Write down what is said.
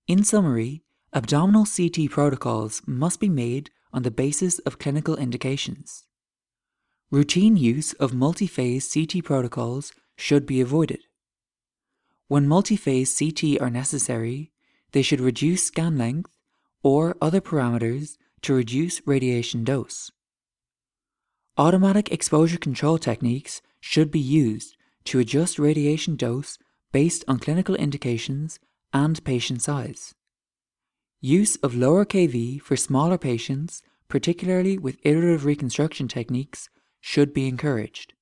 In summary, abdominal CT protocols must be made on the basis of clinical indications. Routine use of multi-phase CT protocols should be avoided. When multi-phase CT are necessary, they should reduce scan length or other parameters to reduce radiation dose. Automatic exposure control techniques should be used to adjust radiation dose based on clinical indications and patient size. Use of lower kV for smaller patients, particularly with iterative reconstruction techniques, should be encouraged.